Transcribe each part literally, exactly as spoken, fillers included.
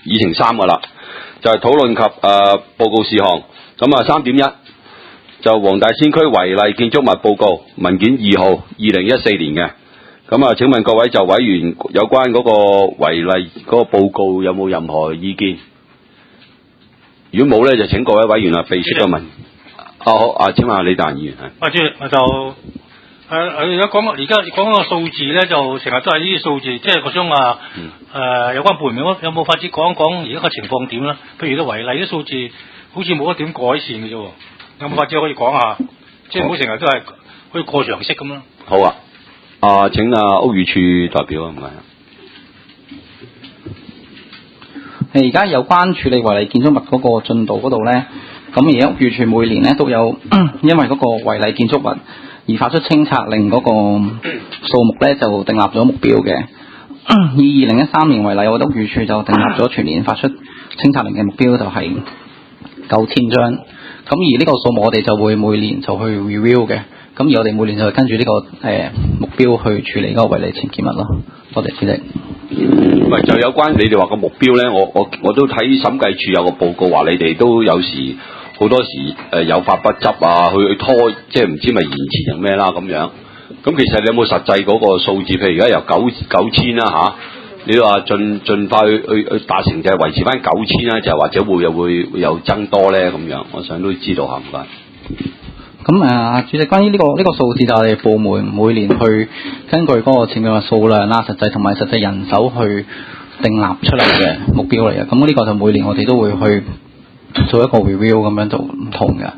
議程三噶啦，就係、是、討論及誒、呃、報告事項。咁啊三點一就黃大仙區違例建築物報告文件二號二零一四年嘅。咁啊，請問各位就委員有關嗰個違例嗰個報告有冇任何意見？如果冇咧，就請各位委員啊，備出個問。啊好啊，請問李達議員係。 啊，主席，我就誒誒而家講而家講個數字咧，就成日都係呢啲數字，即係我想話誒、嗯呃、有關部門有冇法子講一講而家個情況點啦？譬如啲違例啲數字好似冇得點改善嘅啫，有冇法子可以講下？即係唔好成日都係好似過常識咁啦。 好啊，啊請啊屋宇署代表啊，唔該。 誒而家有關處理違例建築物嗰個進度嗰度咧，咁而家屋宇署每年咧都有因為嗰個違例建築物而發出清拆令嗰個數目咧就訂立咗目標嘅。以二零一三年為例，我覺得屋宇署就訂立咗全年發出清拆令嘅目標就係九千張。咁而呢個數目我哋就會每年就去 review 嘅。咁而我哋每年就會跟住呢、這個誒、呃、目標去處理嗰個違例僭建物咯。多謝主席。 唔係就有關你哋話個目標咧，我我我都睇審計署有個報告話你哋都有時好多時誒、呃、有法不執啊，去去拖，即係唔知咪延遲定咩啦咁樣。咁其實你有冇實際嗰個數字？譬如而家由九九千啦嚇，你話盡盡快去去去達成就係維持翻九千啦，就或者會又會會有增多咧咁樣。我想都知道下唔該。 咁誒、呃，主席，關於呢、這個呢、這個數字就係我哋部門每年去根據嗰個僭建物數量啦、實際同埋實際人手去訂立出嚟嘅目標嚟嘅。咁呢個就每年我哋都會去做一個 review 咁樣做唔同嘅。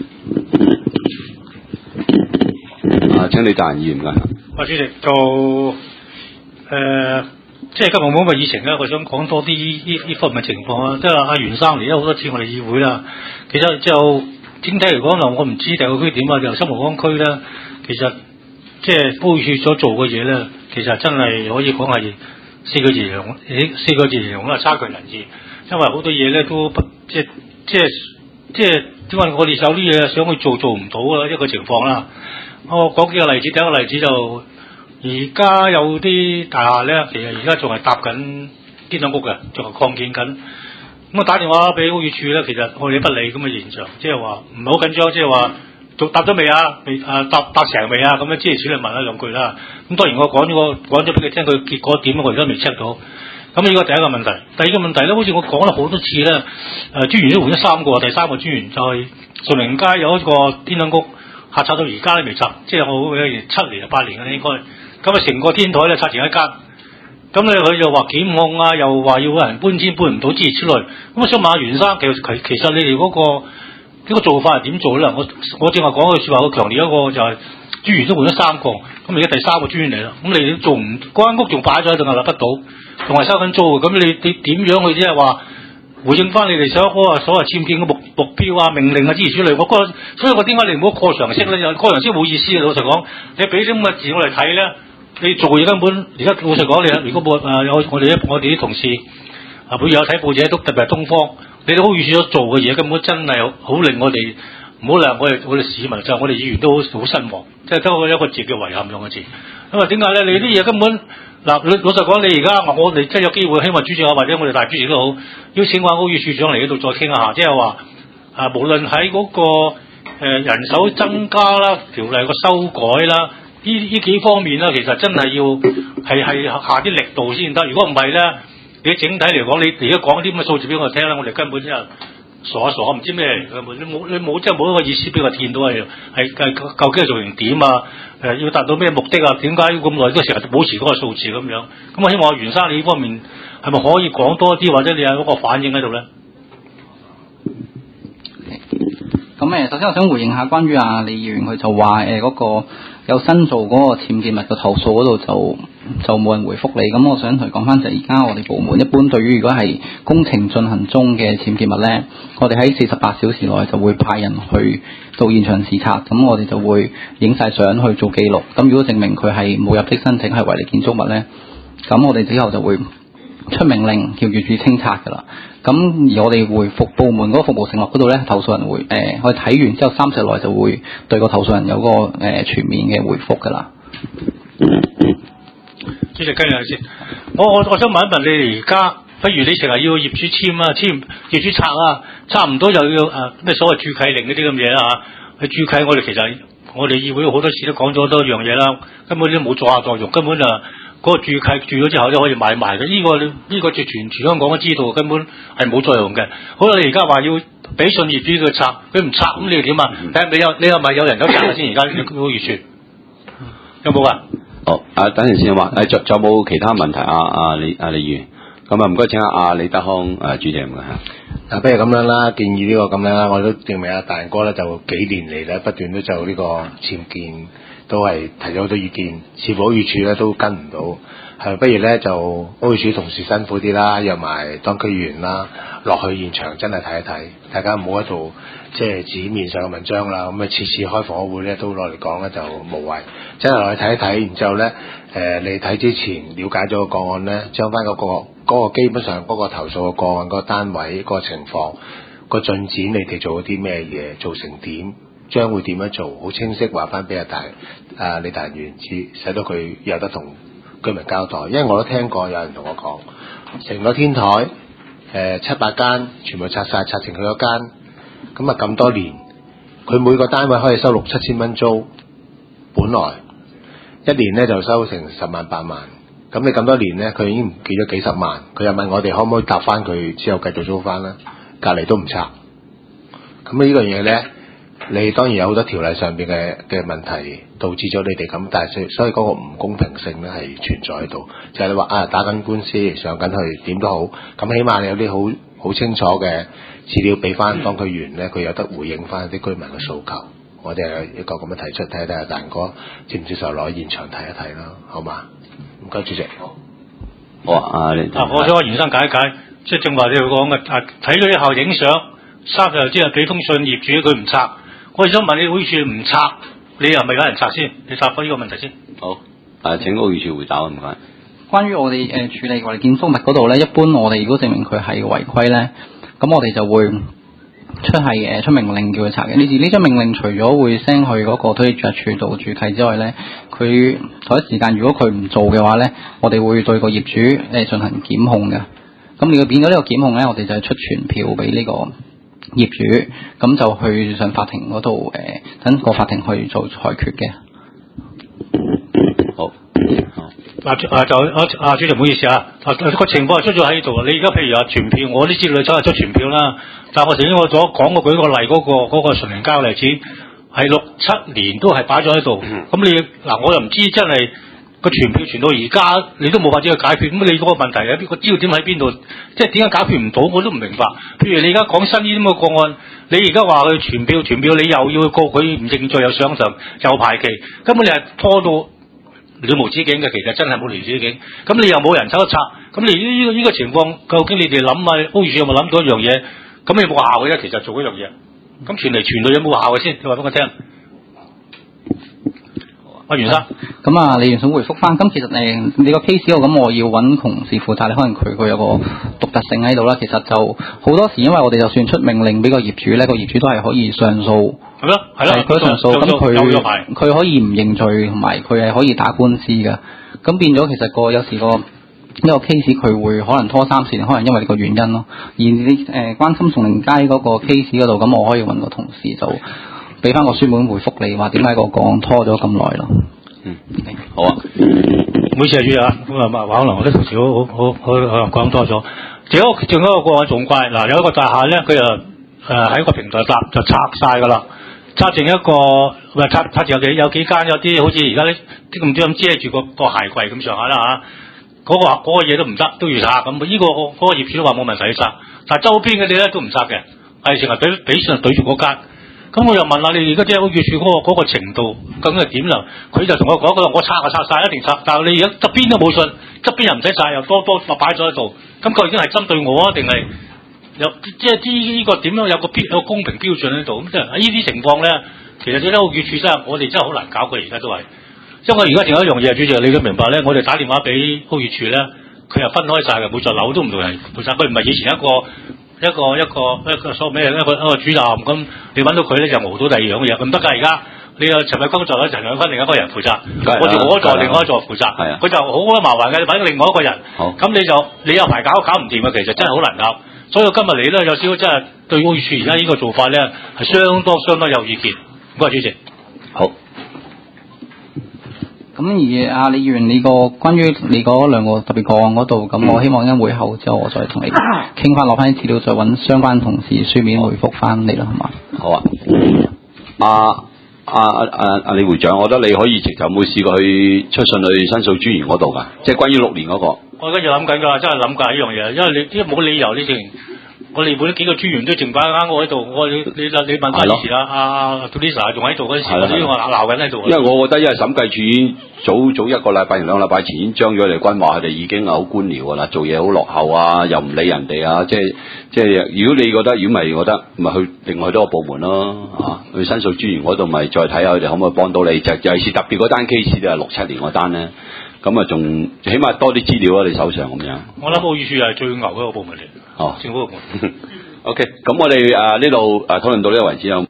啊，請你達人議員㗎。 啊，主席就誒、呃，即係今日冇乜議程啦，我想講多啲呢呢方面嘅情況啊。即係阿袁生嚟咗好多次我哋議會啦，其實就整體嚟講就我唔知第個區點啊，就新蒲崗區咧，其實即係屋宇署所做嘅嘢咧，其實真係可以講係四個字形容，四個字形容啦，差強人意。因為好多嘢咧都不即係即係即係點解我哋有啲嘢想去做做唔到啊一個情況啦。我講幾個例子，第一個例子就而家有啲大廈咧，其實而家仲係搭緊天台屋嘅，仲係擴建緊。咁我打電話俾屋宇署咧，其實我哋不理咁嘅現象，即係話唔係好緊張，即係話做搭咗未啊？未啊搭搭成未啊？咁樣即係處理問一兩句啦。咁當然我講咗個講咗俾佢聽，佢結果點我而家未 check 到。咁呢個第一個問題，第二個問題咧，好似我講咗好多次咧，誒、呃、專員都換咗三個，第三個專員就係順寧街有一個天台屋，下拆到而家都未拆，即係我七年啊八年嘅應該。咁啊成個天台咧拆成一間，咁咧佢就話檢控啊，又話要有人搬遷搬唔到之類之類。咁我想問下袁生，其實其其實你哋嗰、那個呢、這個做法係點做咧？我我正話講句説話，好強烈一個就係、是、專員都換咗三個，咁而家第三個專員嚟啦，咁你都做唔嗰間屋仲擺咗喺度屹立不倒，仲係收緊租嘅，咁你你點樣去即係話回應翻你哋所嗰個所謂僭建嘅目目標啊、命令啊之類之類？我覺得，所以我點解你唔好過常識咧？過常識冇意思啊！老實講，你俾啲咁嘅字我嚟睇咧，你做嘢根本而家老實講，你如果冇啊有我哋我哋啲同事啊，每日有睇報紙都特別係東方，你哋屋宇署所做嘅嘢根本真係好令我哋唔好令我哋我哋市民就係、我哋議員都好好失望，即係得一個字叫遺憾用嘅字。因為點解咧？你啲嘢根本嗱老老實講，你而家我哋真係有機會，希望主席啊或者我哋大主席都好，邀請翻屋宇署長嚟呢度再傾下，即係話啊，無論喺嗰個誒、呃、人手增加啦、條例個修改啦，呢呢幾方面啦，其實真係要係係下啲力度先得。如果唔係咧，你整體嚟講，你而家講啲咁嘅數字俾我聽啦，我哋根本真係傻一傻，唔知咩嚟嘅。你冇你冇即係冇一個意思俾我見到係係係究竟係做成點啊？誒、呃、要達到咩目的啊？點解要咁耐都成日保持嗰個數字咁樣？咁我希望袁生你呢方面係咪可以講多啲，或者你有嗰個反應喺度咧？ 咁誒，首先我想回應下關於啊李議員佢就話誒嗰個有新做嗰個僭建物嘅投訴嗰度就就冇人回覆你。咁我想同佢講翻就係而家我哋部門一般對於如果係工程進行中嘅僭建物咧，我哋喺四十八小時內就會派人去到現場視察，咁我哋就會影晒相去做記錄。咁如果證明佢係冇入職申請係違例建築物咧，咁我哋之後就會出命令叫業主清拆㗎啦。咁而我哋回覆部門嗰個服務承諾嗰度咧，投訴人會誒、呃，我哋睇完之後三日內就會對個投訴人有個誒、呃、全面嘅回覆㗎啦。 主席跟住先，我我我想問一問你哋而家不如你成日要業主簽啊，簽業主拆啊，差唔多又要誒咩所謂註契令嗰啲咁嘢啦嚇。去註契我哋其實我哋議會好多次都講咗多樣嘢啦，根本都冇作下作用，根本就嗰、嗰個註契註咗之後都可以買賣嘅。呢、呢個呢、呢個就全全香港都知道，根本係冇作用嘅。好啦，你而家話要俾信業主佢拆，佢唔拆咁你又點啊？睇你有你係咪有人有拆先？而家呢個業主有冇啊？ 好，啊等陣先話，誒仲仲有冇其他問題啊？啊李啊李議員，咁啊唔該請阿李德康誒、啊、主席唔該嚇。 嗱，不如咁樣啦，建議呢個咁樣啦，我都證明阿大人哥咧就幾年嚟咧不斷都就呢個僭建都係提咗好多意見，似乎屋宇署咧都跟唔到，係不如咧就屋宇署同事辛苦啲啦，約埋當區議員啦落去現場真係睇一睇，大家唔好喺度即係紙面上嘅文章啦，咁啊次次開房會咧都攞嚟講咧就無謂，真係落去睇一睇，然之後咧誒、呃、你睇之前了解咗個個案咧，將翻嗰個。嗰個基本上嗰個投訴嘅個案、嗰個單位、嗰個情況、個進展，你哋做咗啲咩嘢，做成點，將會點樣做，好清晰話翻俾阿大啊李大人員知，使到佢有得同居民交代。因為我都聽過有人同我講，成個天台誒、呃、七八間全部拆晒，拆成佢嗰間，咁啊咁多年，佢每個單位可以收六七千蚊租，本來一年咧就收成十萬八萬。咁你咁多年咧，佢已經記咗幾十萬，佢又問我哋可唔可以搭翻佢之後繼續租翻啦？隔離都唔拆。咁呢個嘢咧，你當然有好多條例上邊嘅嘅問題導致咗你哋咁，但係所所以嗰個唔公平性咧係存在喺度。就係、是、你話啊打緊官司上緊去點都好，咁起碼你有啲好好清楚嘅資料俾翻當區員咧，佢有得回應翻啲居民嘅訴求。我哋係一個咁樣提出，睇睇阿大哥接唔接受攞現場睇一睇啦，好嘛？唔該，主席。 好啊，你啊，我想阿袁生解一解，即係正話你講嘅，啊睇咗之後影相，三日之後俾封信業主佢唔拆，我哋想問你，屋宇署唔拆，你又咪有人拆先？你答翻呢個問題先。 好，啊請屋宇署回答唔該。 關於我哋誒、呃、處理我哋建築物嗰度咧，一般我哋如果證明佢係違規咧，咁我哋就會出係誒出命令叫佢拆嘅。呢次呢張命令除咗會 send 去嗰個推註處度註契之外咧，佢同一時間如果佢唔做嘅話咧，我哋會對個業主誒、呃、進行檢控嘅。咁如果變咗呢個檢控咧，我哋就係出傳票俾呢個業主，咁就去上法庭嗰度誒等個法庭去做裁決嘅。 好。 嗱啊就啊啊主席唔好意思啊，啊個情況係出咗喺度。你而家譬如話傳票，我都知道你走係出傳票啦。但係我頭先我所講過舉個例嗰、那個嗰、那個純零膠例子，係六七年都係擺咗喺度。咁、嗯、你嗱我又唔知真係個傳票傳到而家，你都冇法子去解決。咁你嗰個問題喺邊個焦點喺邊度？即係點解解決唔到？我都唔明白。譬如你而家講新呢啲咁嘅個案，你而家話佢傳票傳票，你又要告佢唔認罪又上訴又排期，根本你係拖到了無止境嘅，其實真係冇了無止境。咁你又冇人手得拆，咁你呢、這個呢、這個情況，究竟你哋諗啊？屋宇署有冇諗到一樣嘢？咁你有冇效嘅啫？其實做嗰樣嘢，咁傳嚟傳去有冇效嘅先？你話俾我聽。阿袁生， 咁啊，你想回覆翻？咁其實誒，你個 case 我咁，我要揾同事負責，你可能佢佢有個獨特性喺度啦。其實就好多時，因為我哋就算出命令俾個業主咧，個業主都係可以上訴。係咯，係咯，佢上訴，咁佢佢可以唔認罪，同埋佢係可以打官司嘅。咁變咗，其實個有時個呢個 case 佢會可能拖三四年，可能因為呢個原因咯。而你誒、呃、關心崇寧街嗰個 case 嗰度，咁我可以揾個同事就俾翻個書本回覆你，話點解個個案拖咗咁耐咯。 嗯，好啊。 唔好意思啊，主席啊，咁啊，可能我啲同事好好好可能講多咗。仲有仲有一個個案仲怪，嗱有一個大廈咧，佢就誒喺個平台搭就拆晒㗎啦。拆剩一個，唔係拆拆住有幾有幾間有啲好似而家啲啲咁張遮住個個鞋櫃咁上下啦嚇，嗰、那個嗰嘢、那個、都唔得，都要拆咁。呢、這個嗰、那個業主都話冇問題要拆，但係周邊嗰啲咧都唔拆嘅，係成日俾俾上對住嗰間。咁我又問下你而家即係屋宇署嗰個嗰個程度究竟係點啦？佢就同我講：佢話我拆就拆晒，一定拆。但係你而家側邊都冇信，側邊又唔使拆，又多多擺咗喺度。咁究竟係針對我啊，定係？有即係呢呢個點樣有個標有個公平標準喺度咁，即係呢啲情況咧，其實最緊屋宇署真係我哋真係好難搞佢，而家都係，因為我而家仲有一樣嘢，主席你都明白咧，我哋打電話俾屋宇署咧，佢又分開晒嘅，每座樓都唔同人負責，佢唔係以前一個一個一個一個所謂咩一個一個主任咁，你揾到佢咧就熬到第二樣嘢，唔得㗎而家， 你有陳偉光座咧，陳偉坤另一個人負責， 係我哋我座係另外一座負責， 係啊佢就好鬼麻煩嘅，揾另外一個人， 好咁你就你有排搞搞唔掂嘅，其實真係好難搞。所以今日嚟咧有少少真係對屋宇署而家呢個做法咧係相當相當有意見。唔該，主席。 好。 咁而阿李議員，你個關於你嗰兩個特別個案嗰度，咁我希望一會後之後我再同你傾翻，攞翻啲資料，再揾相關同事書面回覆翻你啦，好嘛？ 好啊。阿阿阿阿李會長，我覺得你可以直頭有冇試過去出信去申訴專員嗰度㗎？即係關於六年嗰、那個。 我而家就諗緊㗎，真係諗緊呢樣嘢，因為你啲冇理由呢淨。我哋每幾個專員都剩翻啱我喺度，我你你你問翻以前啊阿 Tulisa 仲喺度嗰陣時，我都我鬧緊喺度。 因為我覺得，因為審計處已經早早一個禮拜、兩個禮拜前已經將咗嚟軍話，佢哋已經係好官僚㗎啦，做嘢好落後啊，又唔理人哋啊，即係即係如果你覺得，如果唔係覺得，咪去另外多個部門咯，啊，去申訴專員嗰度咪再睇下佢哋可唔可以幫到你，就尤其是特別嗰單 case 就係六七年嗰單咧，咁啊仲起碼多啲資料喺你手上咁樣。 我諗屋宇署係最牛嗰個部門嚟。 哦， 政府部門。 OK，咁我哋誒呢度誒討論到呢個為止啊。